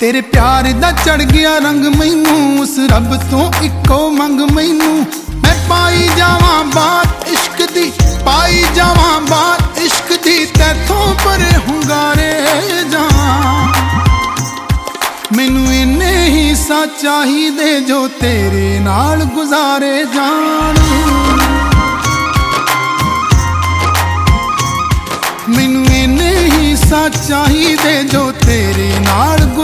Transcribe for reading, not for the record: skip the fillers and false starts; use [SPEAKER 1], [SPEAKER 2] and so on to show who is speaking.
[SPEAKER 1] तेरे प्यार दा चढ़ गया रंग मैनू, उस रब तो इको मंग मैनू। मैं पाई जावां बात इश्क दी, पाई जावां बात इश्क दी, तैथों पर हुंगारे जा। मैनू इन्ने ही सा चाहिदे जो तेरे नाल गुजारे जान। मैनू इन्ने ही सा चाहिदे जो तेरे नाल